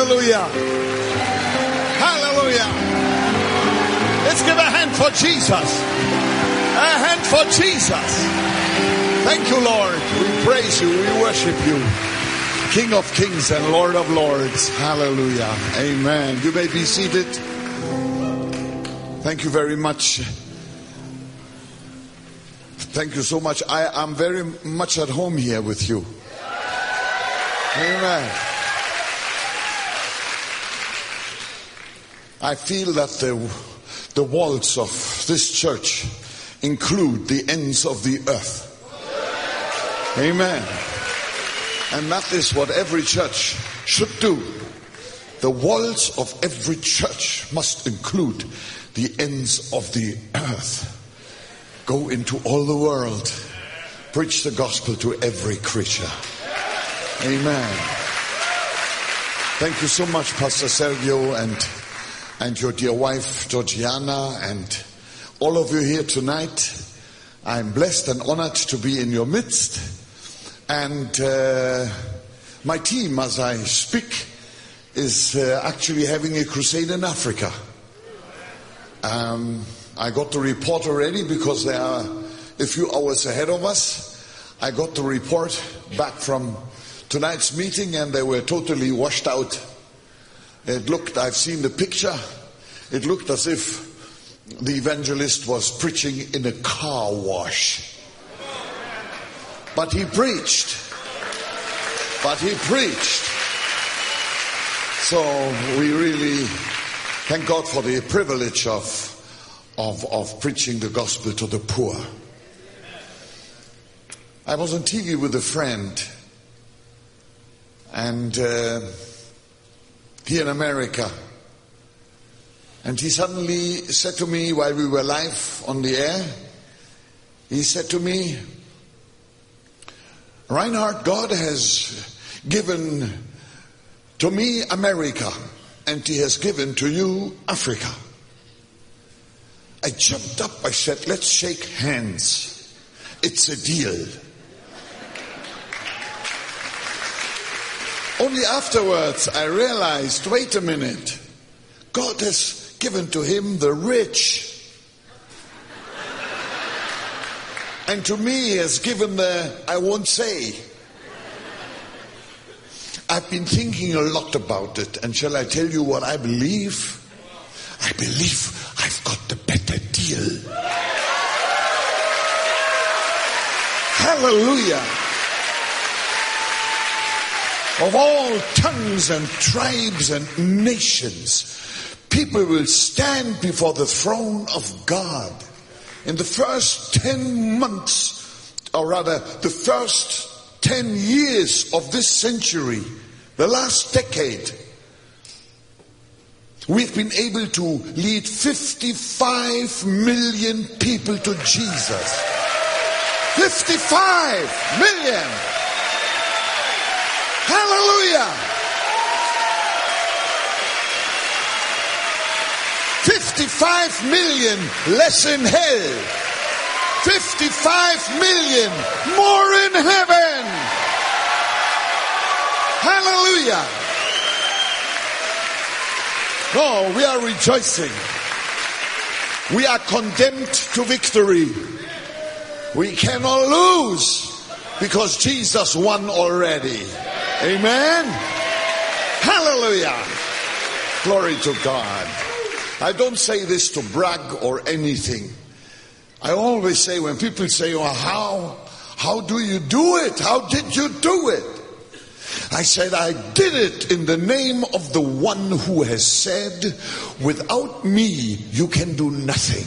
Hallelujah. Hallelujah. Let's give a hand for Jesus. A hand for Jesus. Thank you, Lord. We praise you. We worship you. King of kings and Lord of lords. Hallelujah. Amen. You may be seated. Thank you very much. Thank you so much. I am very much at home here with you. Amen. I feel that the walls of this church include the ends of the earth. Amen. And that is what every church should do. The walls of every church must include the ends of the earth. Go into all the world. Preach the gospel to every creature. Amen. Thank you so much, Pastor Sergio and your dear wife, Georgiana, and all of you here tonight. I'm blessed and honored to be in your midst. And my team, as I speak, is actually having a crusade in Africa. I got the report already because they are a few hours ahead of us. I got the report back from tonight's meeting and they were totally washed out. I've seen the picture. It looked as if the evangelist was preaching in a car wash. But he preached. So we really thank God for the privilege of preaching the gospel to the poor. I was on TV with a friend, and here in America, and he suddenly said to me while we were live on the air, he said to me, Reinhard, God has given to me America, and he has given to you Africa. I jumped up, I said, let's shake hands. It's a deal. Only afterwards I realized, wait a minute, God has given to him the rich. And to me he has given the, I won't say. I've been thinking a lot about it, and shall I tell you what I believe? I believe I've got the better deal. Hallelujah. Of all tongues and tribes and nations, people will stand before the throne of God. In the first 10 months, or rather the first 10 years of this century, the last decade, we've been able to lead 55 million people to Jesus. 55 million. Hallelujah. 55 million less in hell. 55 million more in heaven. Hallelujah. Oh, we are rejoicing. We are condemned to victory. We cannot lose because Jesus won already. Amen. Hallelujah. Glory to God. I don't say this to brag or anything. I always say when people say, oh, how do you do it? How did you do it? I said, I did it in the name of the one who has said, without me, you can do nothing.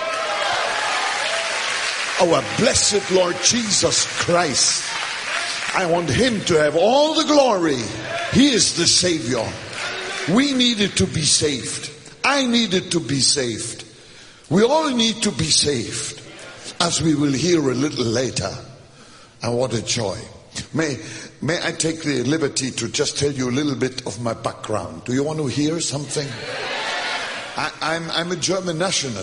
Our blessed Lord Jesus Christ. I want him to have all the glory. He is the Savior. We needed to be saved. I needed to be saved. We all need to be saved, as we will hear a little later. And what a joy. May I take the liberty to just tell you a little bit of my background? Do you want to hear something? I'm a German national.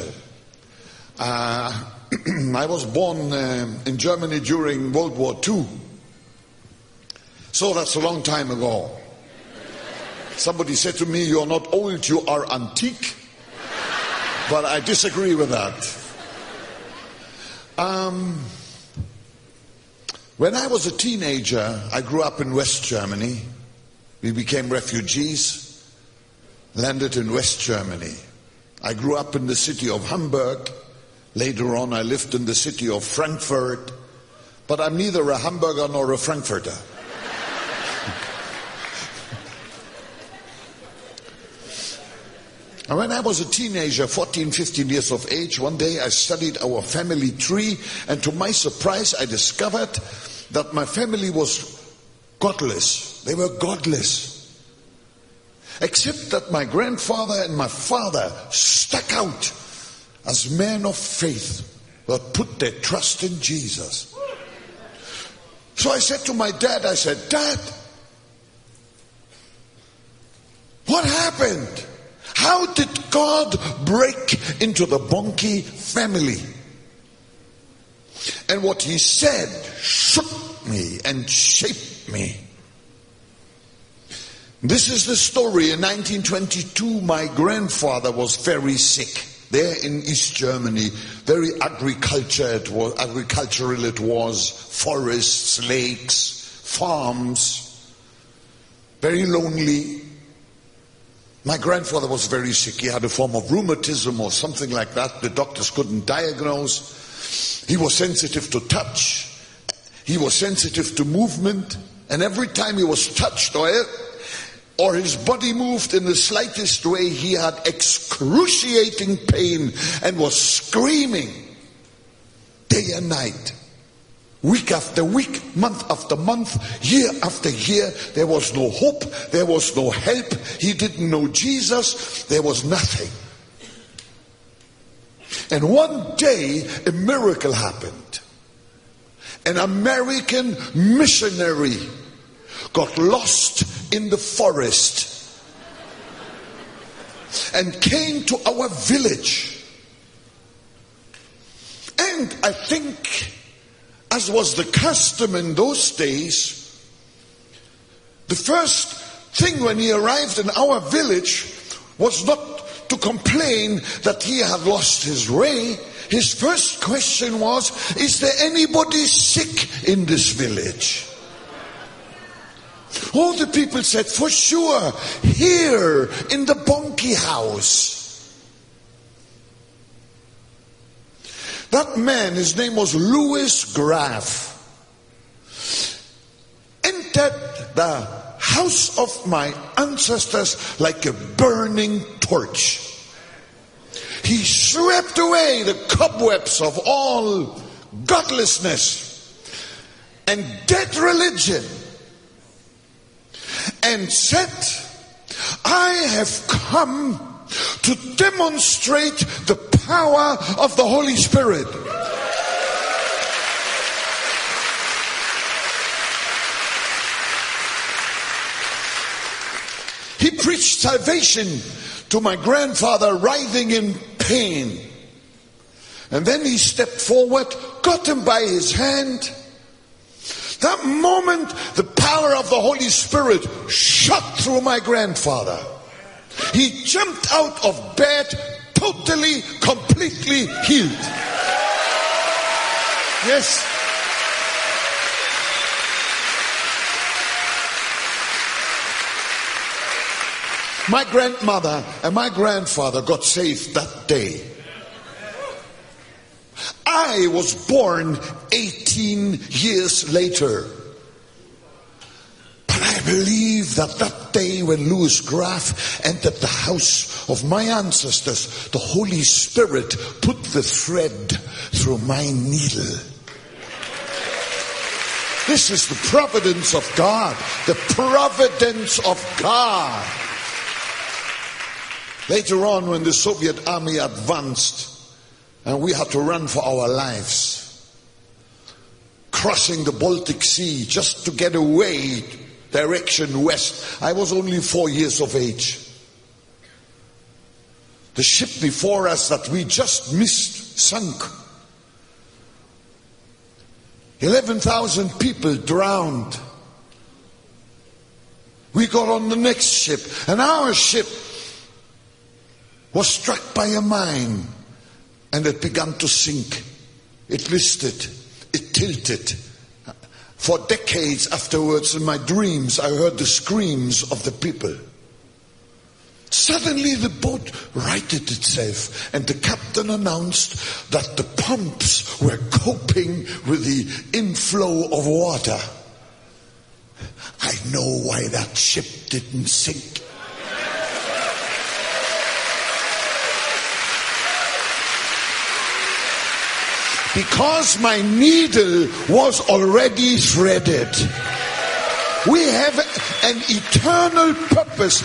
I was born in Germany during World War II. So that's a long time ago. Somebody said to me, "You're not old, you are antique." But I disagree with that. When I was a teenager, I grew up in West Germany. We became refugees, landed in West Germany. I grew up in the city of Hamburg. Later on, I lived in the city of Frankfurt. But I'm neither a Hamburger nor a Frankfurter. And when I was a teenager, 14, 15 years of age, one day I studied our family tree, and to my surprise I discovered that my family was godless. They were godless. Except that my grandfather and my father stuck out as men of faith that put their trust in Jesus. So I said to my dad, I said, "Dad, what happened? How did God break into the Bonnke family?" And what he said shook me and shaped me. This is the story. In 1922, my grandfather was very sick. There in East Germany, very agricultural it was, forests, lakes, farms, very lonely. My grandfather was very sick. He had a form of rheumatism or something like that. The doctors couldn't diagnose. He was sensitive to touch. He was sensitive to movement. And every time he was touched or his body moved in the slightest way, he had excruciating pain and was screaming day and night. Week after week, month after month, year after year, there was no hope, there was no help. He didn't know Jesus, there was nothing. And one day, a miracle happened. An American missionary got lost in the forest and came to our village. And I think, as was the custom in those days, the first thing when he arrived in our village was not to complain that he had lost his way. His first question was, "Is there anybody sick in this village?" All the people said, "For sure, here in the Bonnke house." That man, his name was Louis Graf, entered the house of my ancestors like a burning torch. He swept away the cobwebs of all godlessness and dead religion and said, "I have come to demonstrate the power of the Holy Spirit." He preached salvation to my grandfather writhing in pain. And then he stepped forward, got him by his hand. That moment, the power of the Holy Spirit shot through my grandfather. He jumped out of bed, totally, completely healed. Yes. My grandmother and my grandfather got saved that day. I was born 18 years later. But I believe that that day when Louis Graf entered the house of my ancestors, the Holy Spirit put the thread through my needle. This is the providence of God. The providence of God. Later on, when the Soviet army advanced and we had to run for our lives, crossing the Baltic Sea just to get away, direction west. I was only 4 years of age. The ship before us that we just missed sunk. 11,000 people drowned. We got on the next ship, and our ship was struck by a mine, and it began to sink. It listed, it tilted. For decades afterwards, in my dreams, I heard the screams of the people. Suddenly the boat righted itself, and the captain announced that the pumps were coping with the inflow of water. I know why that ship didn't sink. Because my needle was already threaded. We have an eternal purpose,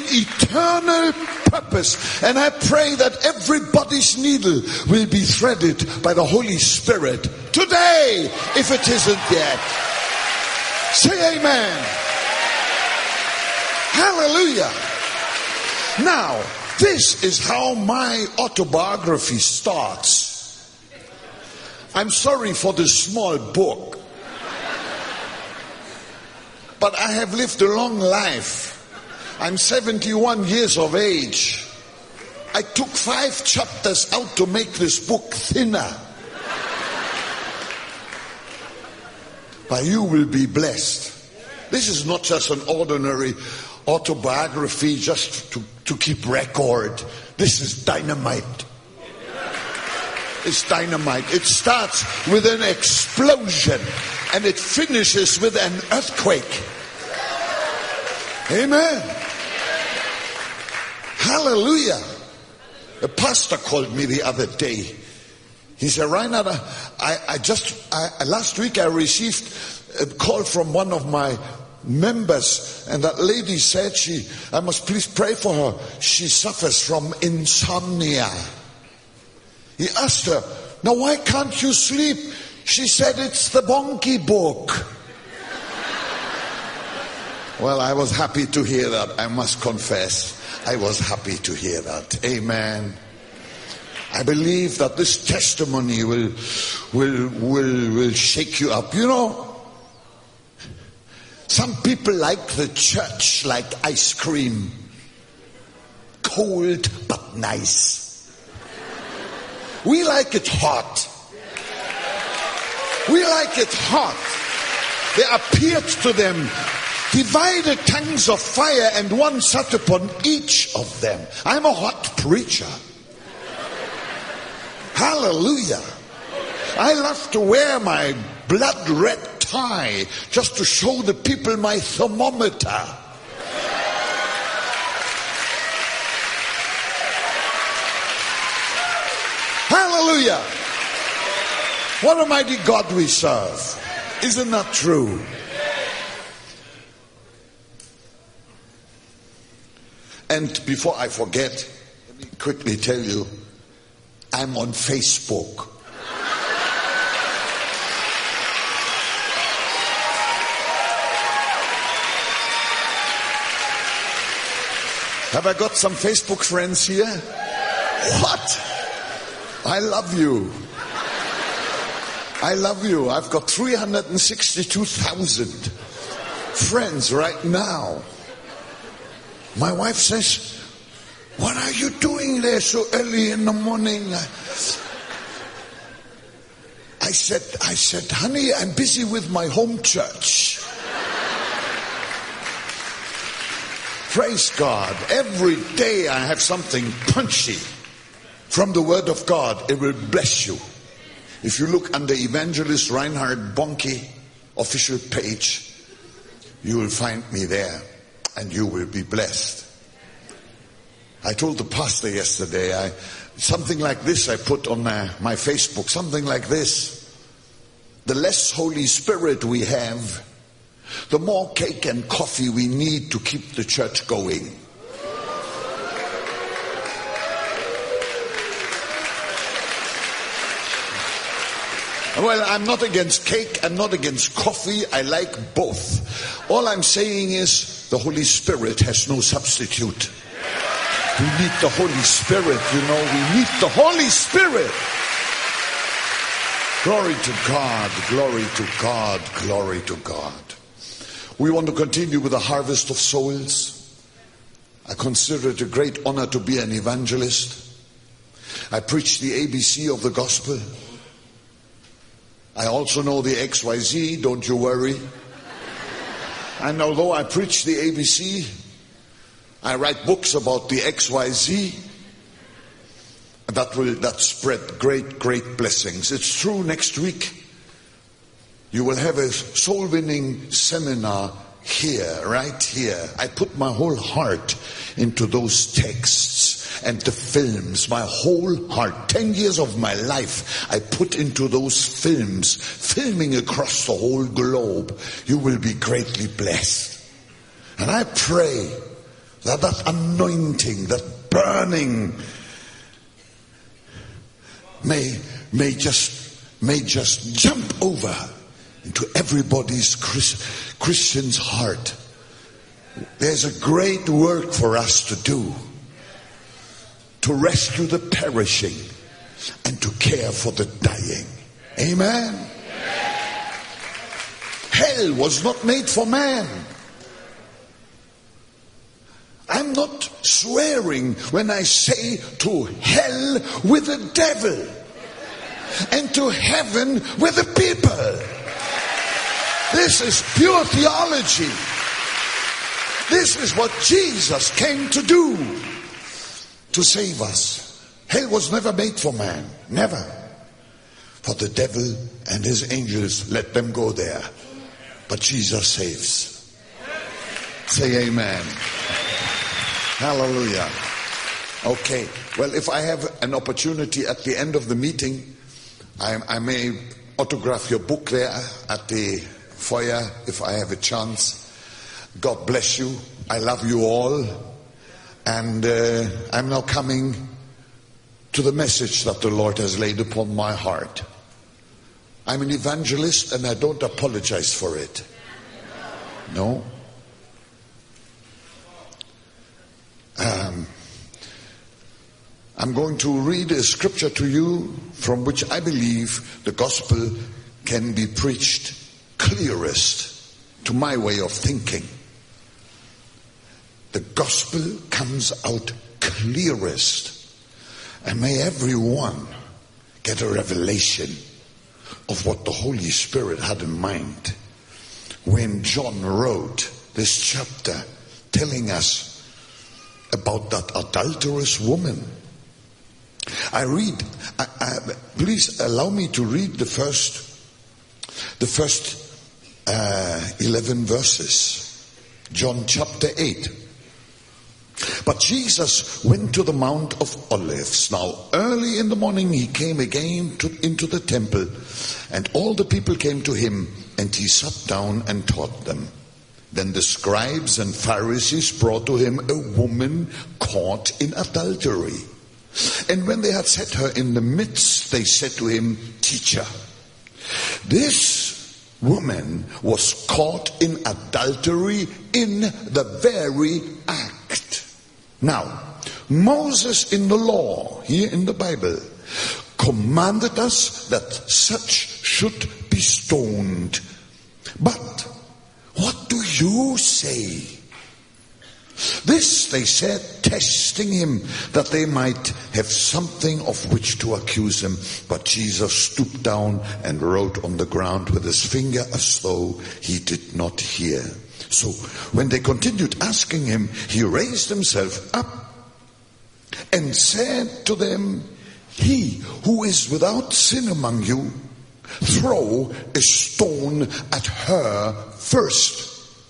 and I pray that everybody's needle will be threaded by the Holy Spirit today, if it isn't yet. Say amen. Hallelujah. Now, this is how my autobiography starts. I'm sorry for the small book, but I have lived a long life. I'm 71 years of age. I took 5 chapters out to make this book thinner. But you will be blessed. This is not just an ordinary autobiography just to keep record. This is dynamite. It's dynamite. It starts with an explosion and it finishes with an earthquake. Amen. Hallelujah. A pastor called me the other day. He said, Reinhard, last week I received a call from one of my members, and that lady said I must please pray for her. She suffers from insomnia. He asked her, now why can't you sleep? She said, it's the Bonnke book. Well, I was happy to hear that. I must confess, I was happy to hear that. Amen. I believe that this testimony will shake you up. You know, some people like the church like ice cream. Cold but nice. We like it hot. We like it hot. There appeared to them divided tongues of fire, and one sat upon each of them. I'm a hot preacher. Hallelujah. I love to wear my blood red tie just to show the people my thermometer. Hallelujah. What a mighty God we serve. Isn't that true? And before I forget, let me quickly tell you, I'm on Facebook. Have I got some Facebook friends here? What? I love you. I love you. I've got 362,000 friends right now. My wife says, what are you doing there so early in the morning? I said, honey, I'm busy with my home church. Praise God. Every day I have something punchy from the Word of God. It will bless you. If you look under Evangelist Reinhard Bonnke official page, you will find me there and you will be blessed. I told the pastor yesterday, something like this I put on my Facebook, something like this. The less Holy Spirit we have, the more cake and coffee we need to keep the church going. Well, I'm not against cake, I'm not against coffee, I like both. All I'm saying is the Holy Spirit has no substitute. We need the Holy Spirit, you know, we need the Holy Spirit. Glory to God, glory to God, glory to God. We want to continue with the harvest of souls. I consider it a great honor to be an evangelist. I preach the ABC of the gospel. I also know the XYZ, don't you worry. And although I preach the ABC, I write books about the XYZ. That spread great blessings. It's true, next week you will have a soul winning seminar here, right here. I put my whole heart into those texts and the films, my whole heart. 10 years of my life I put into those films, filming across the whole globe. You will be greatly blessed. And I pray that anointing, that burning may just jump over into everybody's Christian's heart. There's a great work for us to do, to rescue the perishing and to care for the dying. Amen. Hell was not made for man. I'm not swearing when I say to hell with the devil and to heaven with the people. This is pure theology. This is what Jesus came to do, to save us. Hell was never made for man, never. For the devil and his angels, let them go there. But Jesus saves. Say amen. Hallelujah. Okay, well, if I have an opportunity at the end of the meeting, I may autograph your book there at the foyer if I have a chance. God bless you. I love you all. And I'm now coming to the message that the Lord has laid upon my heart. I'm an evangelist and I don't apologize for it. No. I'm going to read a scripture to you from which I believe the gospel can be preached clearest to my way of thinking. The gospel comes out clearest, and may everyone get a revelation of what the Holy Spirit had in mind when John wrote this chapter telling us about that adulterous woman. Please allow me to read the first 11 verses. John chapter 8. But Jesus went to the Mount of Olives. Now early in the morning he came again into the temple, and all the people came to him, and he sat down and taught them. Then the scribes and Pharisees brought to him a woman caught in adultery. And when they had set her in the midst, they said to him, Teacher, this woman was caught in adultery in the very act. Now, Moses in the law, here in the Bible, commanded us that such should be stoned. But what do you say? This they said, testing him, that they might have something of which to accuse him. But Jesus stooped down and wrote on the ground with his finger as though he did not hear. So when they continued asking him, he raised himself up and said to them, He who is without sin among you, throw a stone at her first.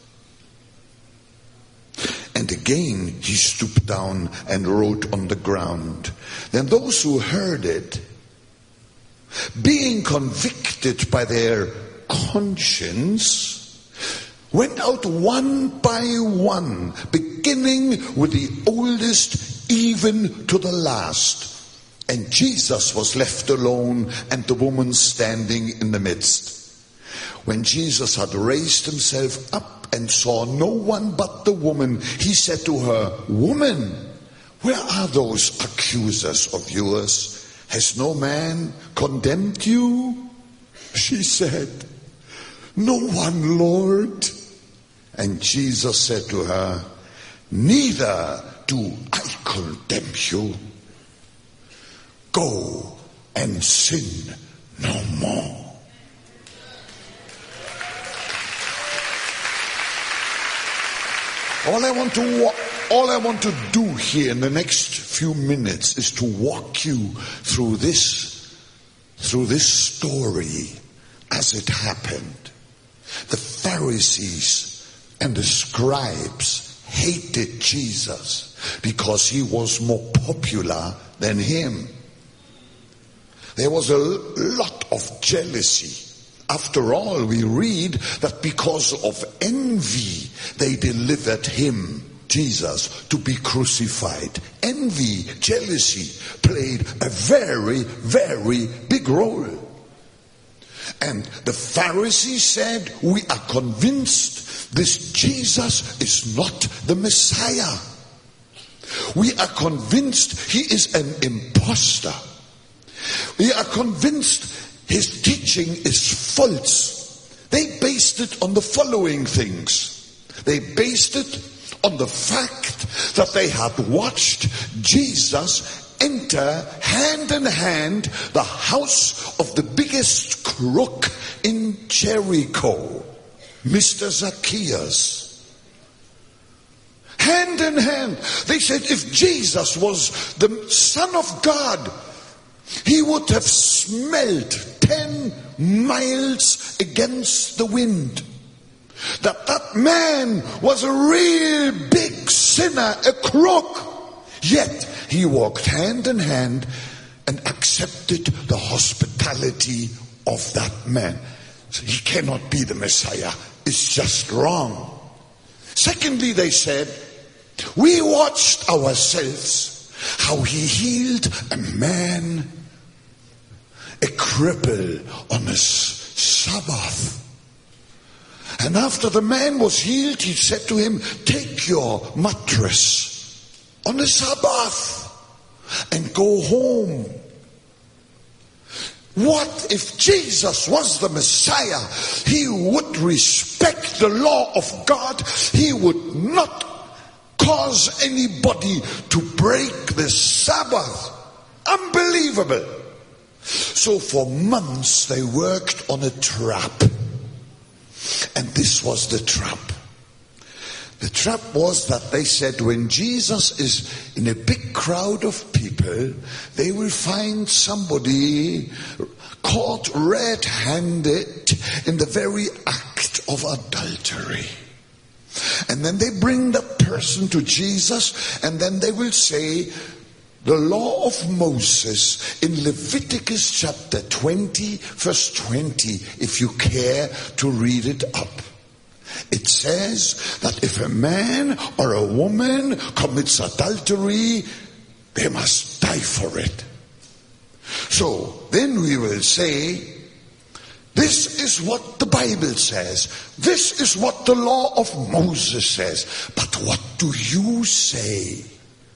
And again he stooped down and wrote on the ground. Then those who heard it, being convicted by their conscience, went out one by one, beginning with the oldest even to the last. And Jesus was left alone, and the woman standing in the midst. When Jesus had raised himself up and saw no one but the woman, he said to her, Woman, where are those accusers of yours? Has no man condemned you? She said, No one, Lord. And Jesus said to her, neither do I condemn you. Go and sin no more. All I want to do here in the next few minutes is to walk you through this story as it happened. The Pharisees and the scribes hated Jesus because he was more popular than him. There was a lot of jealousy. After all, we read that because of envy, they delivered him, Jesus, to be crucified. Envy, jealousy played a very, very big role. And the Pharisees said, we are convinced this Jesus is not the Messiah. We are convinced he is an impostor. We are convinced his teaching is false. They based it on the following things. They based it on the fact that they had watched Jesus enter hand in hand the house of the biggest crook in Jericho, Mr. Zacchaeus. Hand in hand. They said if Jesus was the Son of God, he would have smelled 10 miles against the wind. That man was a real big sinner, a crook. Yet he walked hand in hand and accepted the hospitality of that man. So he cannot be the Messiah. It's just wrong. Secondly, they said, we watched ourselves how he healed a man, a cripple, on a Sabbath. And after the man was healed, he said to him, take your mattress on the Sabbath and go home. What if Jesus was the Messiah? He would respect the law of God. He would not cause anybody to break the Sabbath. Unbelievable. So for months they worked on a trap. And this was the trap. The trap was that they said when Jesus is in a big crowd of people, they will find somebody caught red-handed in the very act of adultery. And then they bring that person to Jesus, and then they will say, the law of Moses in Leviticus chapter 20, verse 20, if you care to read it up. It says that if a man or a woman commits adultery, they must die for it. So then we will say, this is what the Bible says. This is what the law of Moses says. But what do you say?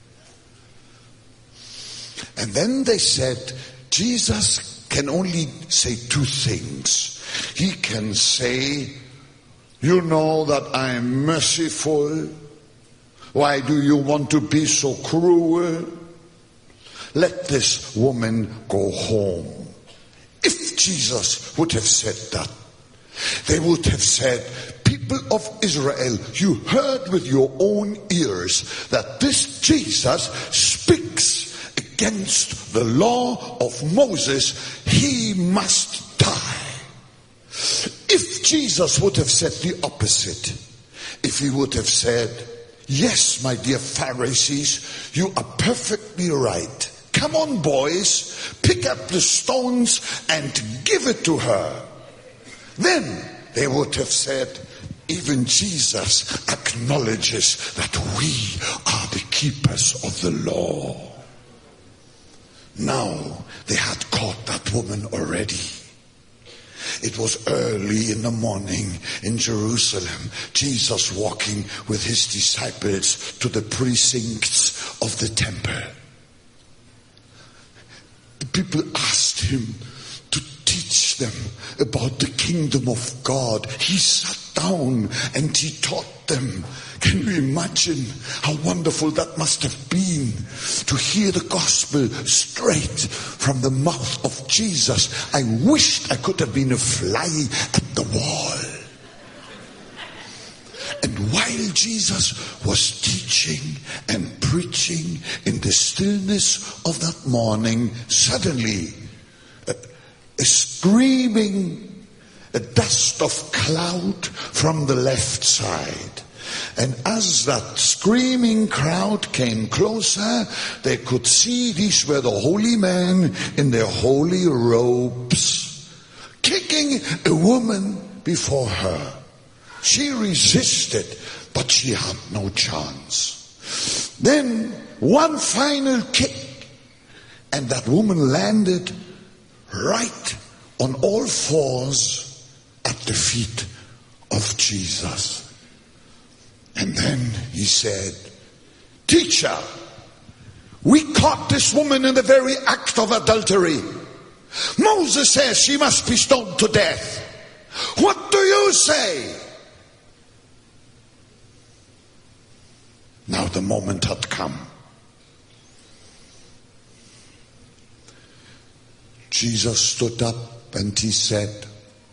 And then they said, Jesus can only say two things. He can say, you know that I am merciful. Why do you want to be so cruel? Let this woman go home. If Jesus would have said that, they would have said, people of Israel, you heard with your own ears that this Jesus speaks against the law of Moses. He must die. If Jesus would have said the opposite, if he would have said, yes, my dear Pharisees, you are perfectly right. Come on, boys, pick up the stones and give it to her. Then they would have said, even Jesus acknowledges that we are the keepers of the law. Now they had caught that woman already. It was early in the morning in Jerusalem. Jesus walking with his disciples to the precincts of the temple. The people asked him to teach them about the kingdom of God. He sat down and he taught them. Can you imagine how wonderful that must have been to hear the gospel straight from the mouth of Jesus? I wished I could have been a fly at the wall. And while Jesus was teaching and preaching in the stillness of that morning, suddenly a screaming, a dust of cloud from the left side. And as that screaming crowd came closer, they could see these were the holy men in their holy robes, kicking a woman before her. She resisted, but she had no chance. Then one final kick, and that woman landed right on all fours at the feet of Jesus. And then he said, "Teacher, we caught this woman in the very act of adultery. Moses says she must be stoned to death. What do you say?" Now the moment had come. Jesus stood up and he said,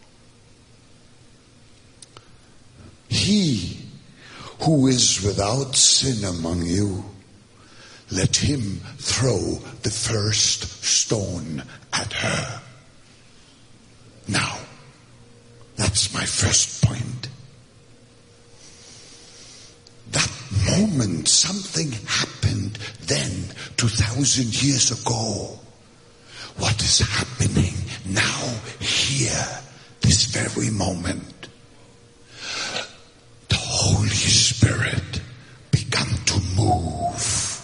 "He who is without sin among you, let him throw the first stone at her." Now, that's my first point. That moment, something happened then, 2,000 years ago. What is happening now, here, this very moment? The Holy Spirit began to move.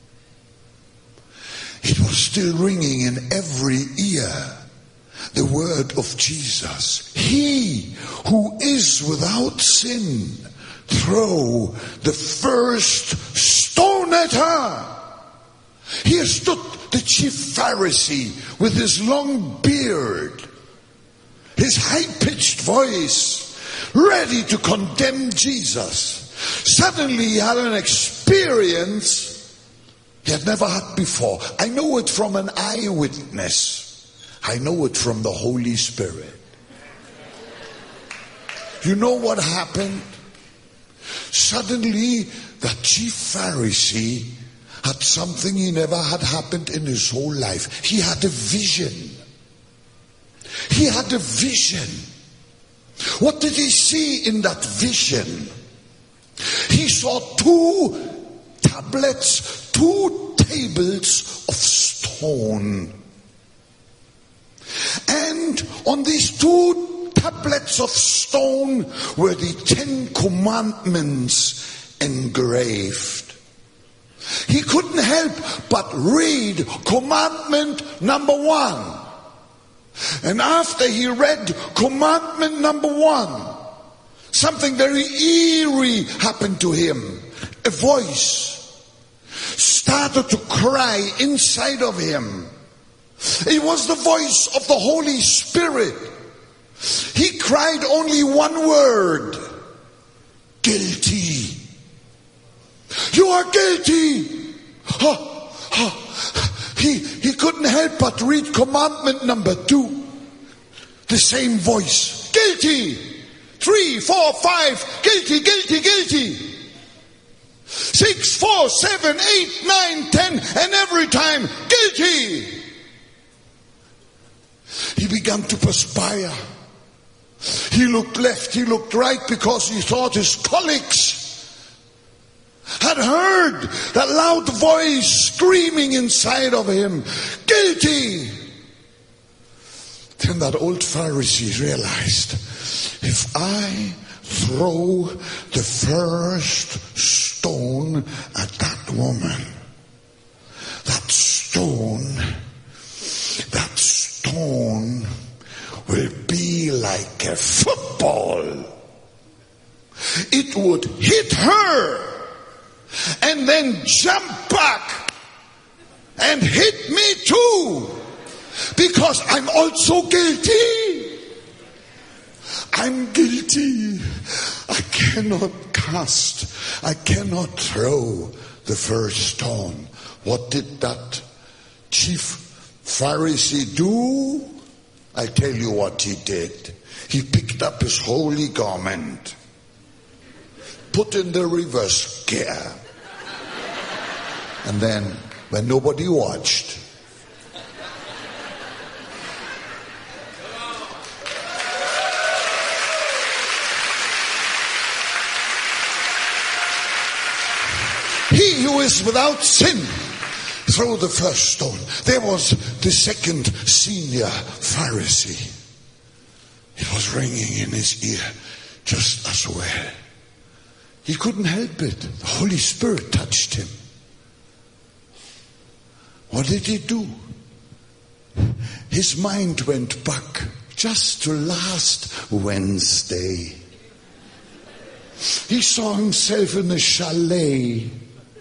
It was still ringing in every ear, the word of Jesus. He who is without sin, throw the first stone at her. Here stood the chief Pharisee with his long beard, his high-pitched voice, ready to condemn Jesus. Suddenly he had an experience he had never had before. I know it from an eyewitness. I know it from the Holy Spirit. You know what happened? Suddenly, the chief Pharisee had something he never had happened in his whole life. He had a vision. He had a vision. What did he see in that vision? He saw two tablets, two tables of stone. And on these two tablets of stone were the 10 Commandments engraved. He couldn't help but read commandment number 1. And after he read commandment number 1, something very eerie happened to him. A voice started to cry inside of him. It was the voice of the Holy Spirit. He cried only one word: guilty. You are guilty. He couldn't help but read commandment number 2. The same voice. Guilty. 3, 4, 5. Guilty, guilty, guilty. 6, 4, 7, 8, 9, 10. And every time, guilty. He began to perspire. He looked left, he looked right, because he thought his colleagues had heard that loud voice screaming inside of him, guilty. Then that old Pharisee realized, if I throw the first stone at that woman, that stone will be like a football. It would hit her and then jump back and hit me too, because I'm also guilty. I'm guilty. I cannot throw the first stone. What did that chief Pharisee do? I tell you what he did. He picked up his holy garment, put in the reverse gear, and then, when nobody watched, he who is without sin, throw the first stone. There was the second senior Pharisee. It was ringing in his ear just as well. He couldn't help it. The Holy Spirit touched him. What did he do? His mind went back just to last Wednesday. He saw himself in a chalet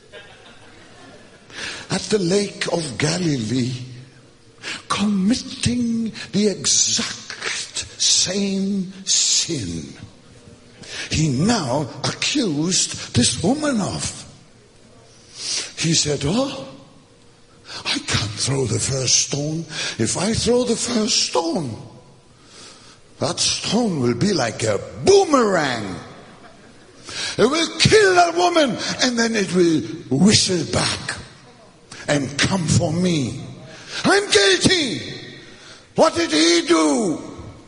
at the Lake of Galilee, committing the exact same sin he now accused this woman of. He said, oh, I can't throw the first stone. If I throw the first stone, that stone will be like a boomerang. It will kill that woman, and then it will whistle back and come for me. I'm guilty. What did he do?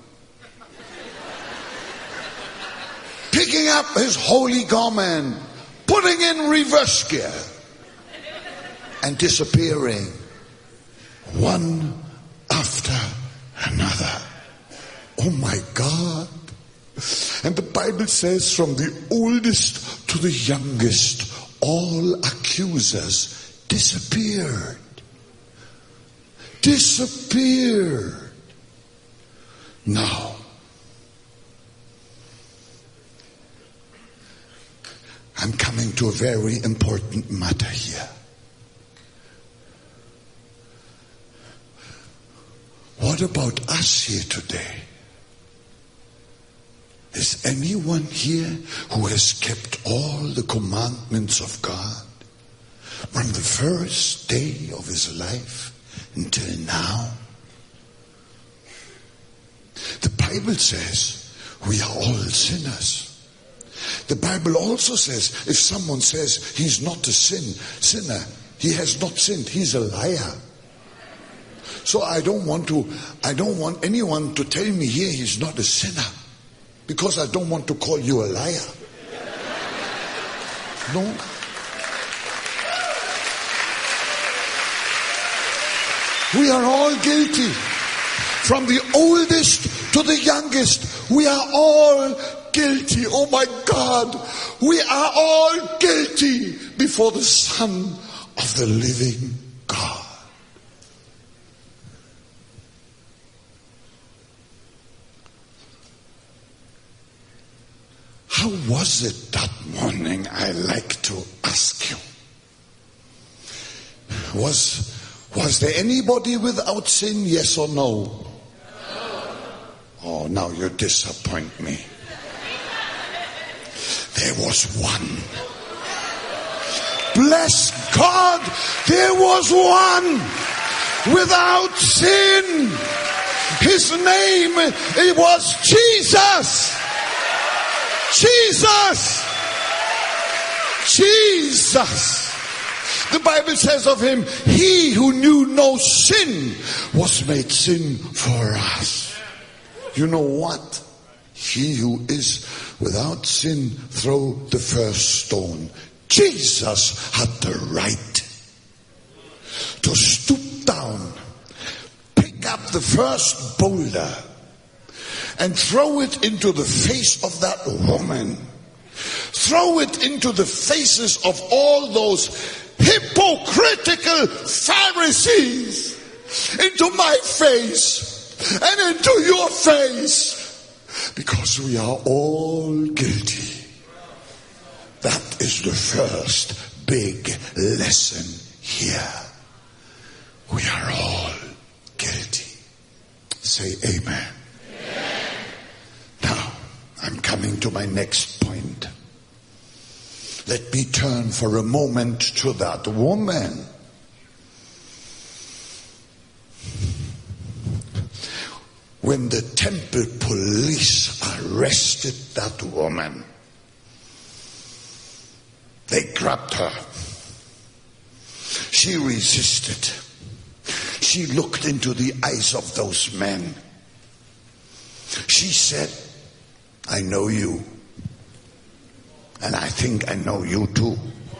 Picking up his holy garment, putting in reverse gear, and disappearing one after another. Oh my God. And the Bible says from the oldest to the youngest, all accusers disappeared. Disappeared. Now, I'm coming to a very important matter here. What about us here today? Is anyone here who has kept all the commandments of God from the first day of his life until now? The Bible says we are all sinners. The Bible also says if someone says he's not a sinner, he has not sinned, he's a liar. So I don't want anyone to tell me here he's not a sinner, because I don't want to call you a liar. No. We are all guilty. From the oldest to the youngest, we are all guilty. Oh my God. We are all guilty before the Son of the living God. How was it that morning? I like to ask you. Was there anybody without sin? Yes or no? No. Oh, now you disappoint me. There was one. Bless God, there was one without sin. His name, it was Jesus. Jesus. Jesus. The Bible says of him, he who knew no sin was made sin for us. You know what? He who is without sin, throw the first stone. Jesus had the right to stoop down, pick up the first boulder, and throw it into the face of that woman. Throw it into the faces of all those hypocritical Pharisees. Into my face and into your face. Because we are all guilty. That is the first big lesson here. We are all guilty. Say amen. Now, I'm coming to my next point. Let me turn for a moment to that woman. When the temple police arrested that woman, they grabbed her. She resisted. She looked into the eyes of those men. She said, I know you. And I think I know you too.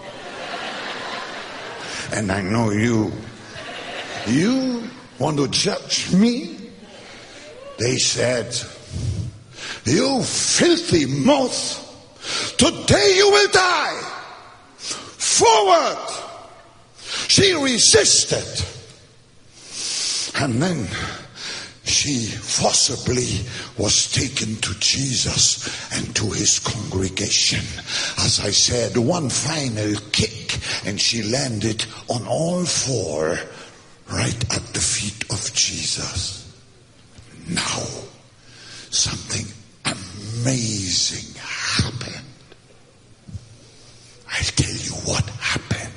And I know you. You want to judge me? They said, you filthy mouth, today you will die. Forward! She resisted. And then she forcibly was taken to Jesus and to his congregation. As I said, one final kick and she landed on all four right at the feet of Jesus. Now, something amazing happened. I'll tell you what happened.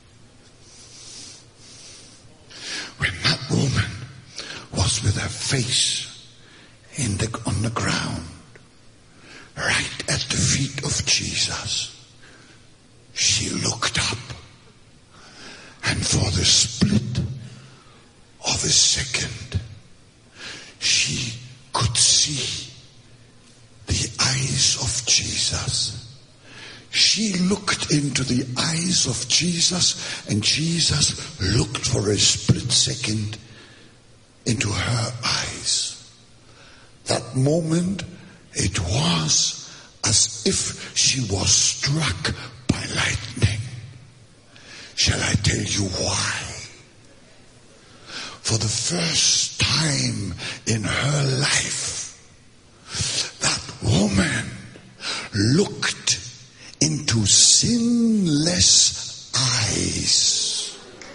When that woman was with her face on the ground, right at the feet of Jesus, she looked up, and for the split of a second, she could see the eyes of Jesus. She looked into the eyes of Jesus, and Jesus looked for a split second into her eyes. That moment, it was as if she was struck by lightning. Shall I tell you why? For the first time in her life, that woman looked into sinless eyes.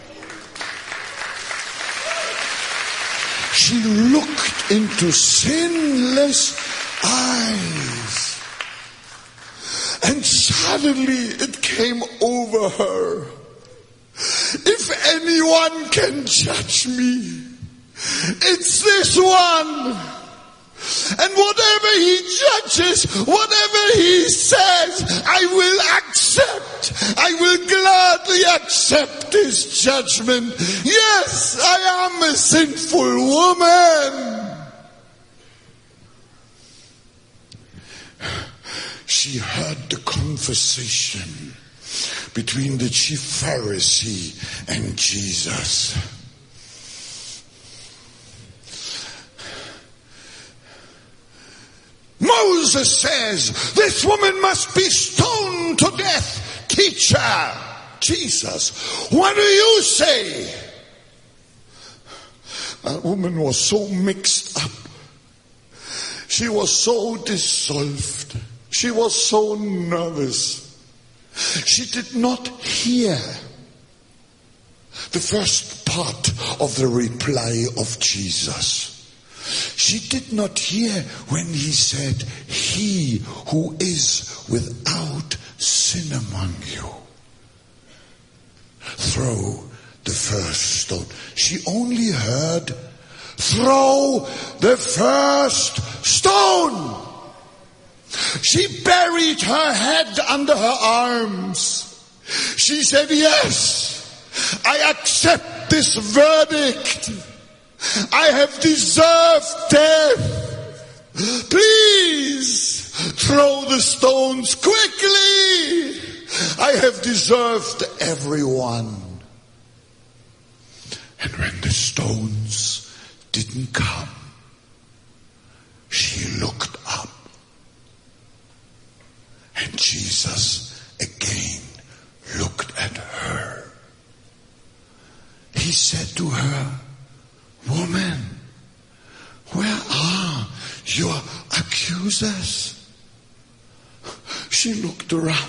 She looked into sinless eyes. And suddenly it came over her. If anyone can judge me, it's this one. And whatever he judges, whatever he says, I will accept. I will gladly accept his judgment. Yes, I am a sinful woman. She heard the conversation between the chief Pharisee and Jesus. Moses says, this woman must be stoned to death. Teacher, Jesus, what do you say? That woman was so mixed up. She was so dissolved. She was so nervous. She did not hear the first part of the reply of Jesus. She did not hear when he said, he who is without sin among you, throw the first stone. She only heard, throw the first stone. She buried her head under her arms. She said, yes, I accept this verdict. I have deserved death. Please throw the stones quickly. I have deserved everyone. And when the stones didn't come, she looked up. And Jesus again looked at her. He said to her, woman, where are your accusers? She looked around.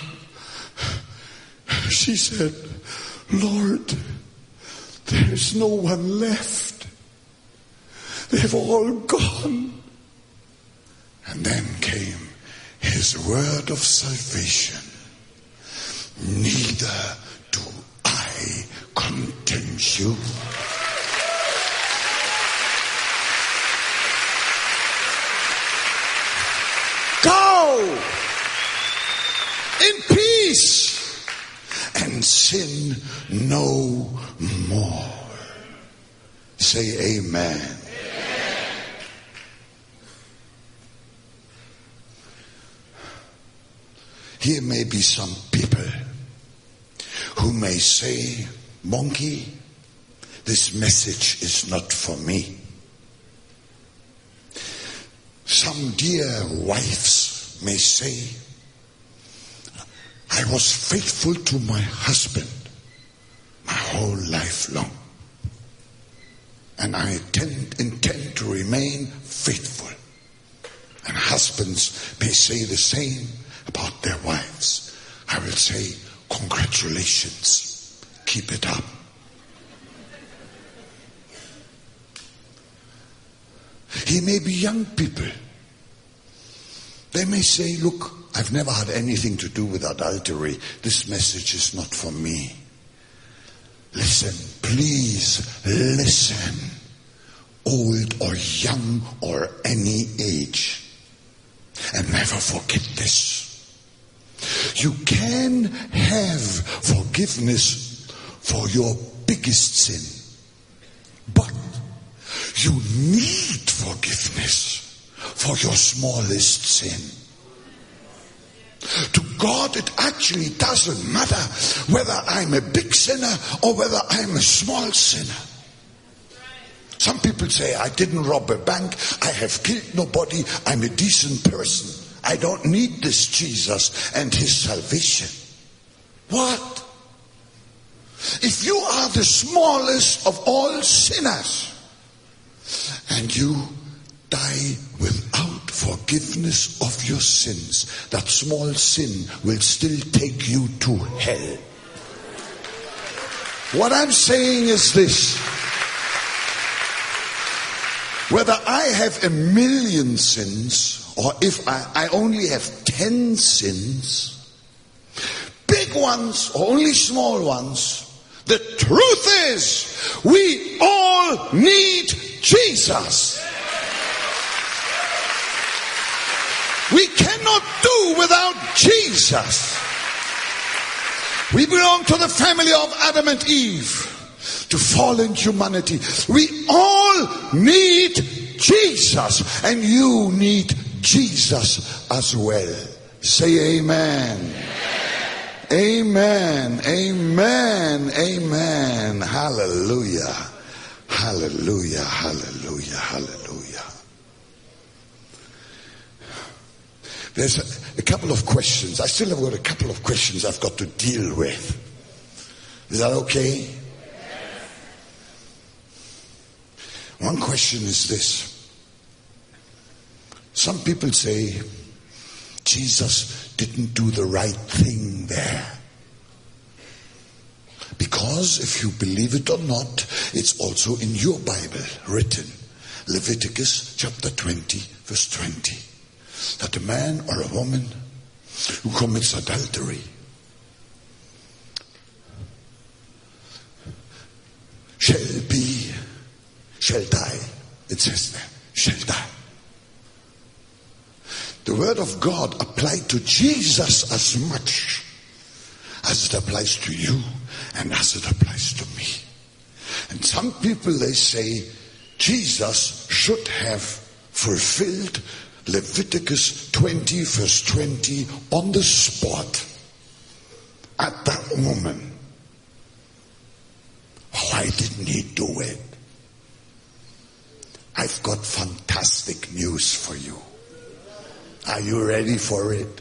She said, Lord, there is no one left. They've all gone. And then came his word of salvation, neither do I condemn you. Go in peace and sin no more. Say amen. Here may be some people who may say, Monkey, this message is not for me. Some dear wives may say, I was faithful to my husband my whole life long, and I intend to remain faithful. And husbands may say the same about their wives. I will say, congratulations, keep it up. He may be young people. They may say, look, I've never had anything to do with adultery. This message is not for me. Listen, please listen. Old or young or any age. And never forget this. You can have forgiveness for your biggest sin, but you need forgiveness for your smallest sin. To God, it actually doesn't matter whether I'm a big sinner or whether I'm a small sinner. Some people say, I didn't rob a bank, I have killed nobody, I'm a decent person. I don't need this Jesus and his salvation. What? If you are the smallest of all sinners and you die without forgiveness of your sins, that small sin will still take you to hell. What I'm saying is this. Whether I have 1,000,000 sins or if I only have 10 sins, big ones or only small ones, the truth is we all need Jesus. We cannot do without Jesus. We belong to the family of Adam and Eve, to fallen humanity. We all need Jesus, and you need Jesus as well. Say amen. Amen. Amen. Amen. Hallelujah. Hallelujah. Hallelujah. Hallelujah. There's a couple of questions. I still have got a couple of questions I've got to deal with. Is that okay? One question is this. Some people say Jesus didn't do the right thing there. Because if you believe it or not, it's also in your Bible written. Leviticus chapter 20, verse 20. That a man or a woman who commits adultery shall die. It says there, shall die. The word of God applied to Jesus as much as it applies to you and as it applies to me. And some people, they say Jesus should have fulfilled Leviticus 20 verse 20 on the spot at that moment. Why didn't he do it? I've got fantastic news for you. Are you ready for it?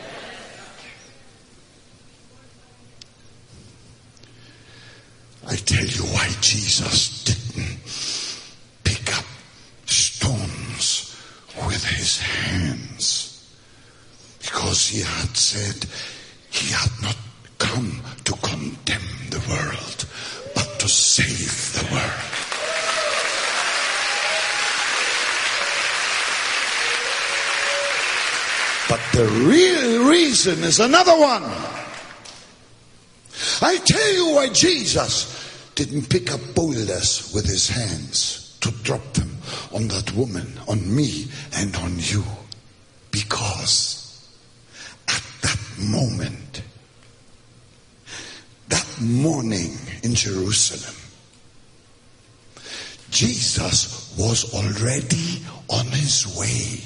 I tell you why Jesus didn't pick up stones with his hands. Because he had said he had not come to condemn the world, but to save the world. But the real reason is another one. I tell you why Jesus didn't pick up boulders with his hands to drop them on that woman, on me, and on you. Because at that moment, that morning in Jerusalem, Jesus was already on his way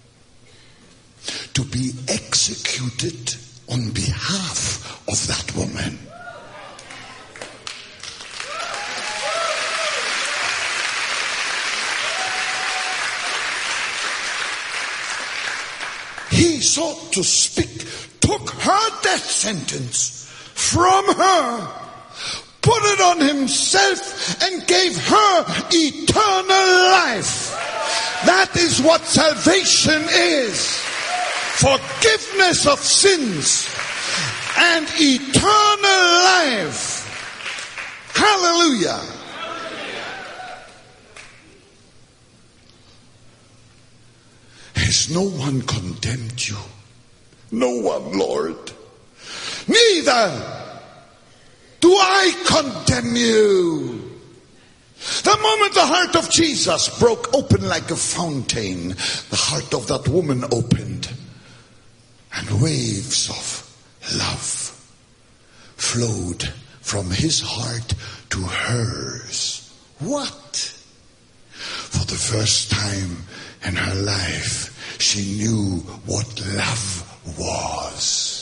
to be executed on behalf of that woman. He sought to speak, took her death sentence from her, put it on himself, and gave her eternal life. That is what salvation is. Forgiveness of sins and eternal life. Hallelujah. Has no one condemned you? No one, Lord. Neither do I condemn you. The moment the heart of Jesus broke open like a fountain, the heart of that woman opened, and waves of love flowed from his heart to hers. What? For the first time in her life, she knew what love was.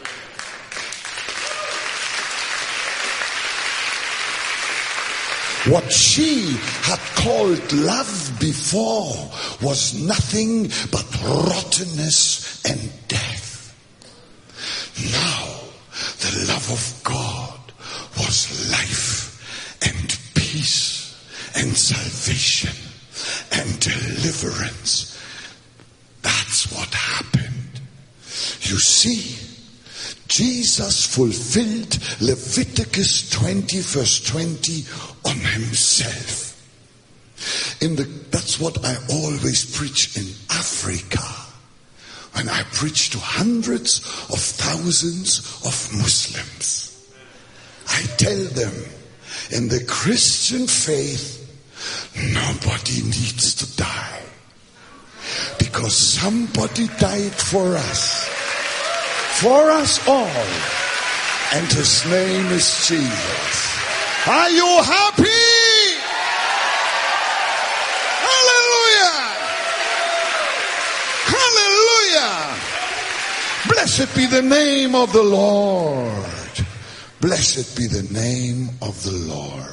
What she had called love before was nothing but rottenness and death. Now, the love of God was life and peace and salvation and deliverance. That's what happened. You see, Jesus fulfilled Leviticus 20 verse 20 on himself. That's what I always preach in Africa. When I preach to hundreds of thousands of Muslims, I tell them, in the Christian faith, nobody needs to die. Because somebody died for us all. And his name is Jesus. Are you happy? Hallelujah! Hallelujah! Blessed be the name of the Lord. Blessed be the name of the Lord.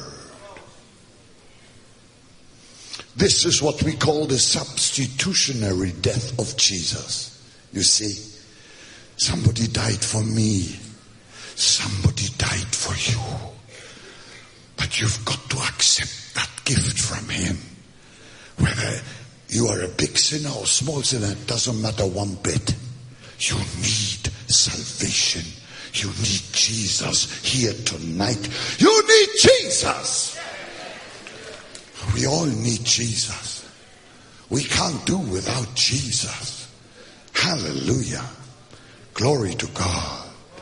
This is what we call the substitutionary death of Jesus. You see, somebody died for me. Somebody died for you. But you've got to accept that gift from him. Whether you are a big sinner or small sinner, it doesn't matter one bit. You need salvation. You need Jesus here tonight. You need Jesus. We all need Jesus. We can't do without Jesus. Hallelujah. Glory to God.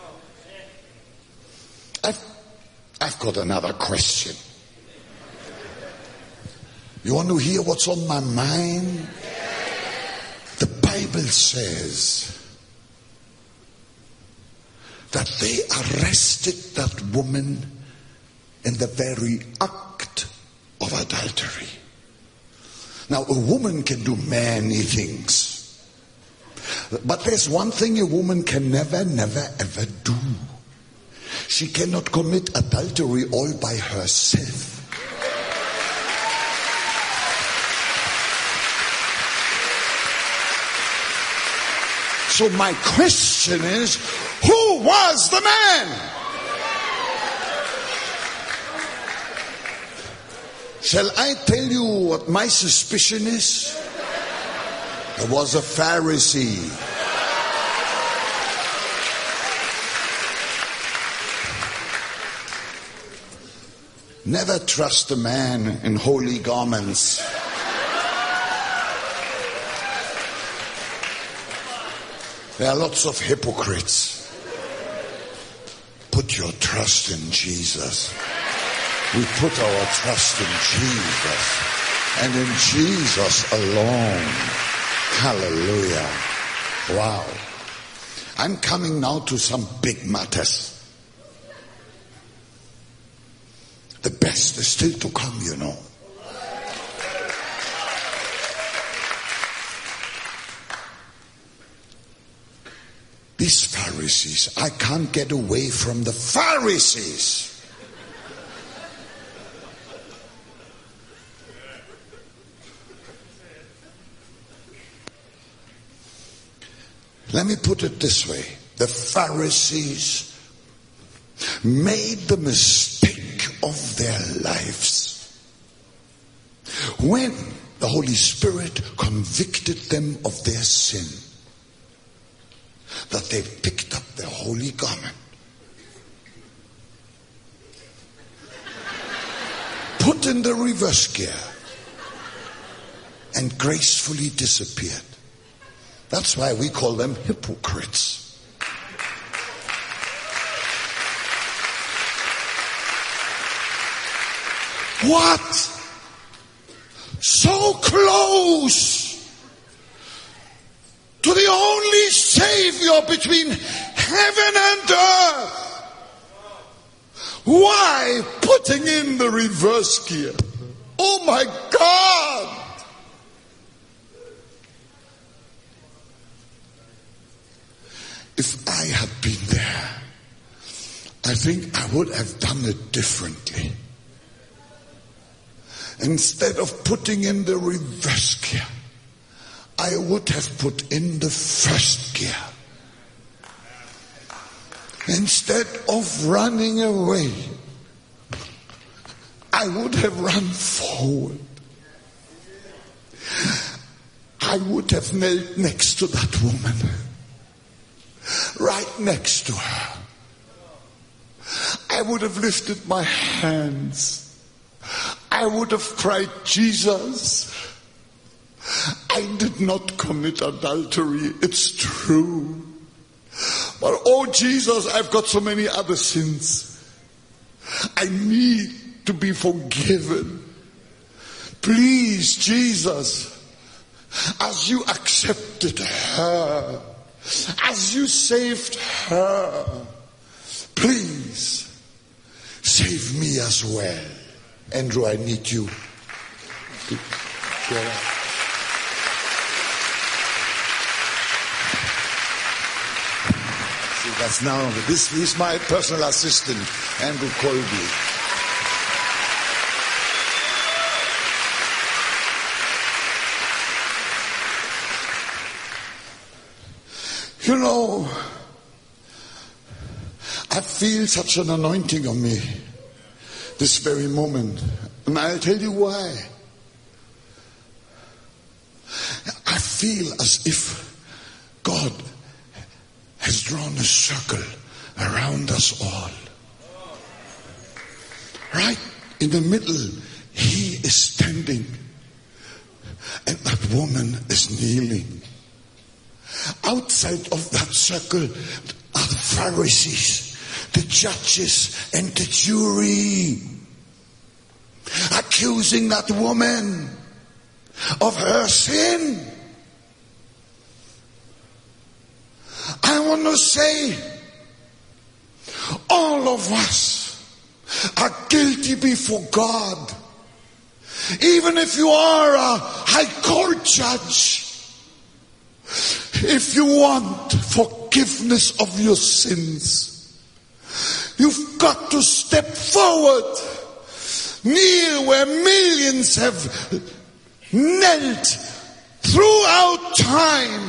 I've got another question. You want to hear what's on my mind? The Bible says that they arrested that woman in the very act of adultery. Now, a woman can do many things. But there's one thing a woman can never, ever do. She cannot commit adultery all by herself. So my question is, who was the man? Shall I tell you what my suspicion is? It was a Pharisee. Never trust a man in holy garments. There are lots of hypocrites. Put your trust in Jesus. We put our trust in Jesus and in Jesus alone. Hallelujah. Wow. I'm coming now to some big matters. The best is still to come, you know. These Pharisees, I can't get away from the Pharisees. Let me put it this way. The Pharisees made the mistake of their lives when the Holy Spirit convicted them of their sin, that they picked up their holy garment, put in the reverse gear, and gracefully disappeared. That's why we call them hypocrites. What? So close to the only Savior between heaven and earth. Why putting in the reverse gear? Oh my God! If I had been there, I think I would have done it differently. Instead of putting in the reverse gear, I would have put in the first gear. Instead of running away, I would have run forward. I would have knelt next to that woman. Right next to her. I would have lifted my hands. I would have cried, Jesus, I did not commit adultery. It's true. But oh Jesus, I've got so many other sins. I need to be forgiven. Please, Jesus, as you accepted her, as you saved her, please save me as well. Andrew, I need you to share that. See, that's now, this is my personal assistant, Andrew Colby. You know, I feel such an anointing on me this very moment. And I'll tell you why. I feel as if God has drawn a circle around us all. Right in the middle, He is standing. And that woman is kneeling. Outside of that circle are the Pharisees, the judges, and the jury, accusing that woman of her sin. I want to say, all of us are guilty before God. Even if you are a high court judge, if you want forgiveness of your sins, you've got to step forward, kneel where millions have knelt throughout time.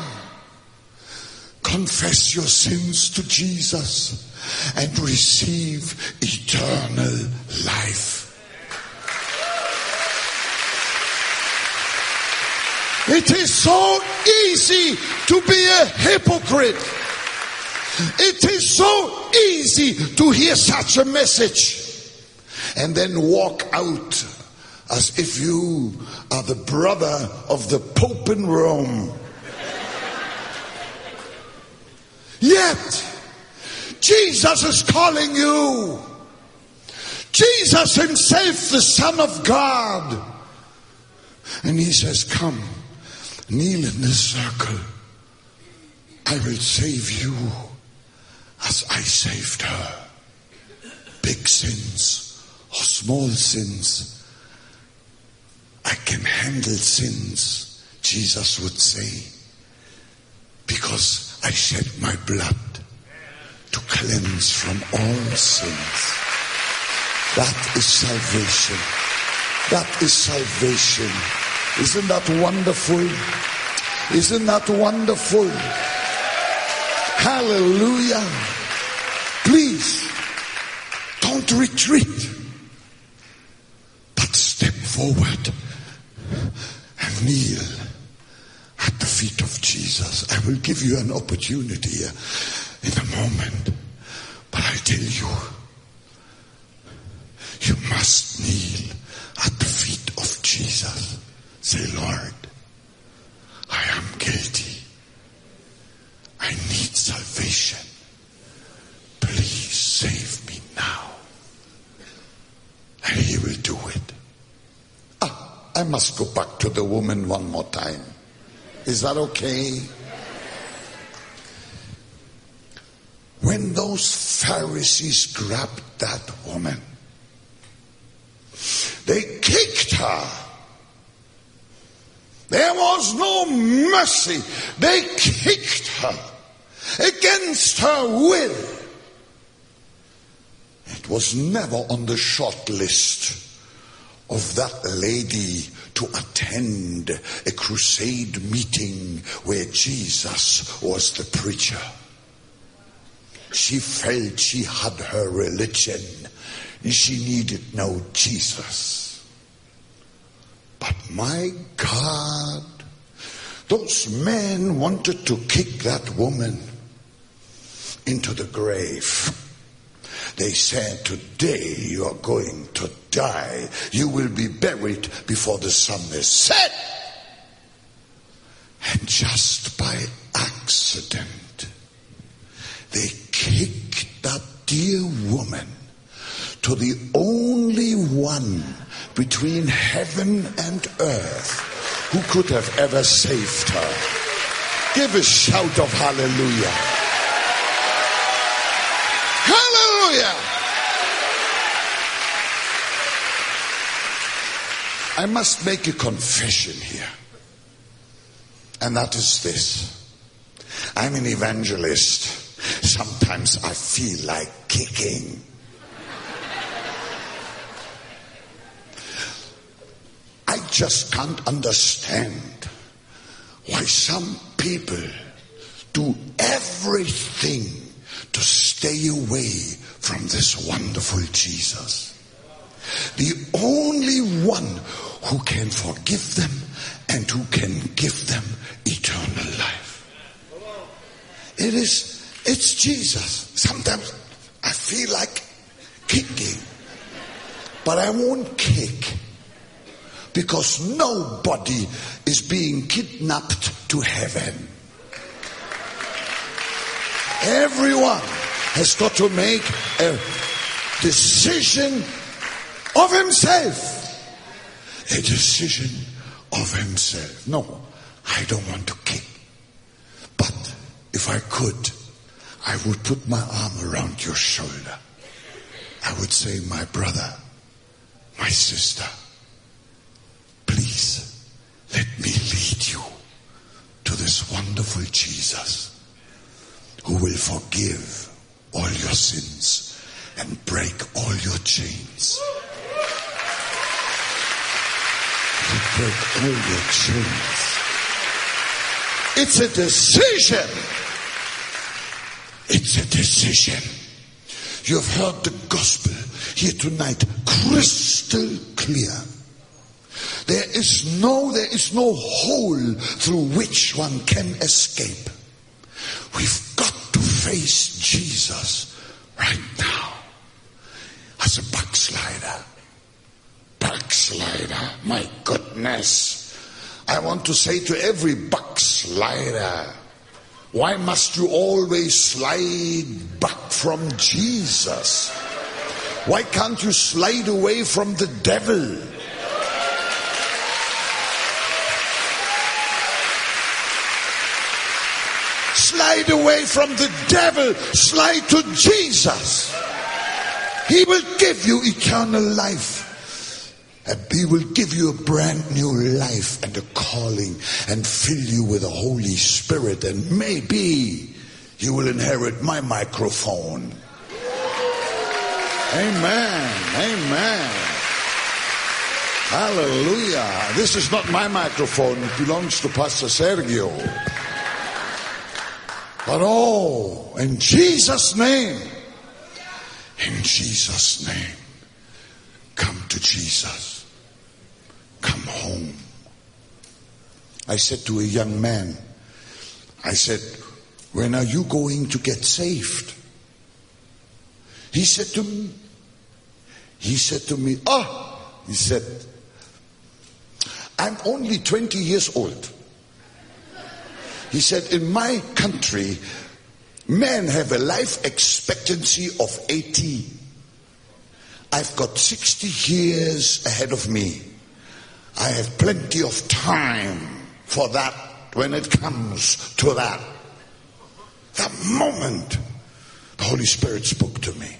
Confess your sins to Jesus and receive eternal life. It is so easy to be a hypocrite. It is so easy to hear such a message and then walk out as if you are the brother of the Pope in Rome. Yet, Jesus is calling you. Jesus himself, the Son of God. And he says, come, kneel in this circle. I will save you as I saved her. Big sins or small sins. I can handle sins, Jesus would say, because I shed my blood to cleanse from all sins. That is salvation. That is salvation. Isn't that wonderful? Isn't that wonderful? Hallelujah. Please, don't retreat, but step forward and kneel at the feet of Jesus. I will give you an opportunity here in a moment, but I tell you, you must kneel at the feet of Jesus. Say, Lord, I am guilty. I need salvation. Please save me now. And he will do it. I must go back to the woman one more time. Is that okay? When those Pharisees grabbed that woman, they kicked her. There was no mercy. They kicked her against her will. It was never on the short list of that lady to attend a crusade meeting where Jesus was the preacher. She felt she had her religion. She needed no Jesus. But my God, those men wanted to kick that woman into the grave. They said, today you are going to die. You will be buried before the sun is set. And just by accident, they kicked that dear woman to the only one between heaven and earth who could have ever saved her. Give a shout of hallelujah. Hallelujah. I must make a confession here. And that is this. I'm an evangelist. Sometimes I feel like kicking. I just can't understand why some people do everything to stay away from this wonderful Jesus. The only one who can forgive them and who can give them eternal life. It's Jesus. Sometimes I feel like kicking, but I won't kick. Because nobody is being kidnapped to heaven. Everyone has got to make a decision of himself. A decision of himself. No, I don't want to kick. But if I could, I would put my arm around your shoulder. I would say, my brother, my sister, please, let me lead you to this wonderful Jesus who will forgive all your sins and break all your chains. He will break all your chains. It's a decision. It's a decision. You've heard the gospel here tonight crystal clear. There is no hole through which one can escape. We've got to face Jesus right now as a backslider. Backslider, my goodness. I want to say to every backslider, Why must you always slide back from Jesus? Why can't you slide away from the devil? Slide away from the devil. Slide to Jesus. He will give you eternal life. And he will give you a brand new life and a calling and fill you with the Holy Spirit. And maybe you will inherit my microphone. Amen. Amen. Hallelujah. This is not my microphone. It belongs to Pastor Sergio. But oh, in Jesus' name, come to Jesus. Come home. I said to a young man, I said, when are you going to get saved? He said to me, I'm only 20 years old. He said, in my country, men have a life expectancy of 80. I've got 60 years ahead of me. I have plenty of time for that when it comes to that. That moment, the Holy Spirit spoke to me.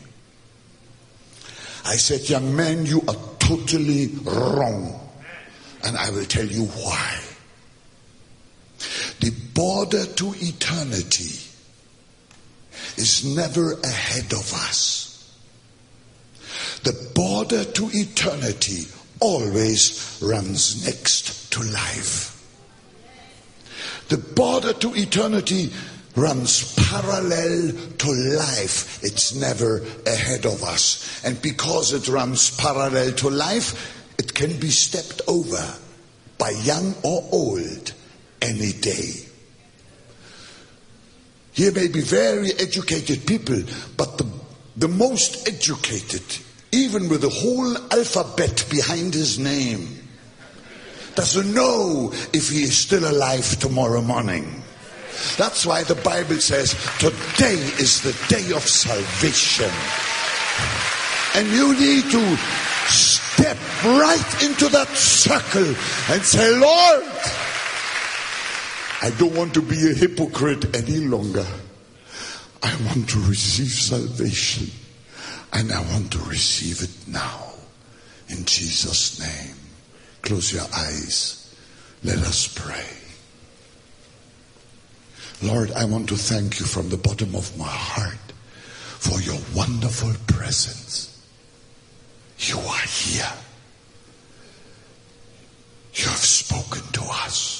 I said, young man, you are totally wrong. And I will tell you why. The border to eternity is never ahead of us. The border to eternity always runs next to life. The border to eternity runs parallel to life. It's never ahead of us. And because it runs parallel to life, it can be stepped over by young or old any day. Here may be very educated people, but the most educated, even with the whole alphabet behind his name, doesn't know if he is still alive tomorrow morning. That's why the Bible says today is the day of salvation. And you need to step right into that circle and say, Lord, I don't want to be a hypocrite any longer. I want to receive salvation. And I want to receive it now. In Jesus' name. Close your eyes. Let us pray. Lord, I want to thank you from the bottom of my heart for your wonderful presence. You are here. You have spoken to us.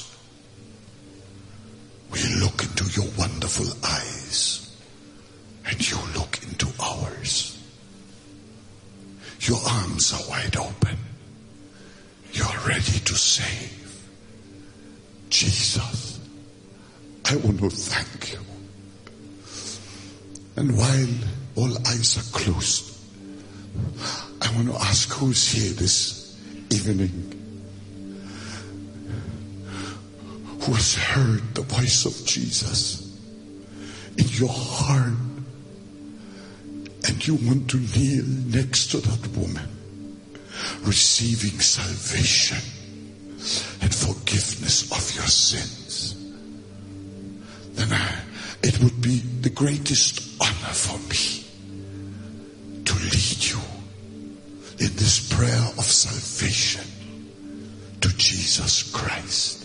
We look into your wonderful eyes, and you look into ours. Your arms are wide open. You are ready to save. Jesus, I want to thank you. And while all eyes are closed, I want to ask who's here this evening, who has heard the voice of Jesus in your heart, and you want to kneel next to that woman, receiving salvation and forgiveness of your sins. Then it would be the greatest honor for me to lead you in this prayer of salvation to Jesus Christ.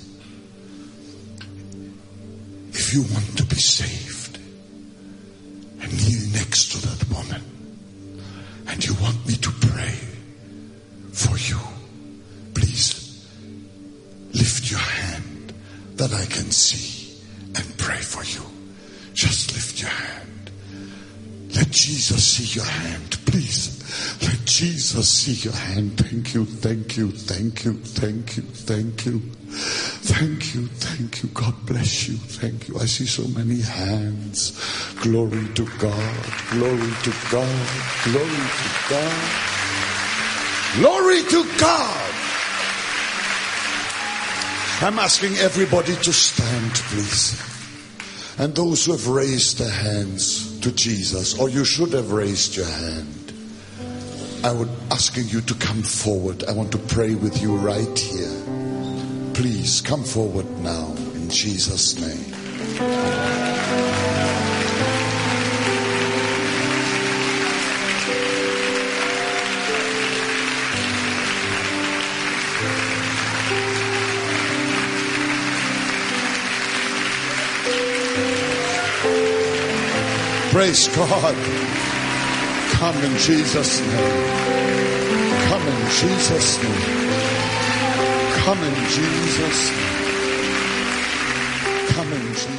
If you want to be saved and kneel next to that woman, and you want me to pray for you, please lift your hand that I can see and pray for you. Just lift your hand. Let Jesus see your hand, please. Let Jesus see your hand. Thank you, thank you, thank you, thank you, thank you. Thank you, thank you. God bless you. Thank you. I see so many hands. Glory to God. Glory to God. Glory to God. Glory to God. I'm asking everybody to stand, please. And those who have raised their hands to Jesus, or you should have raised your hand, I would ask you to come forward. I want to pray with you right here. Please come forward now in Jesus' name. Praise God. Come in Jesus' name. Come in Jesus' name. Come in Jesus' name. Come in Jesus' name.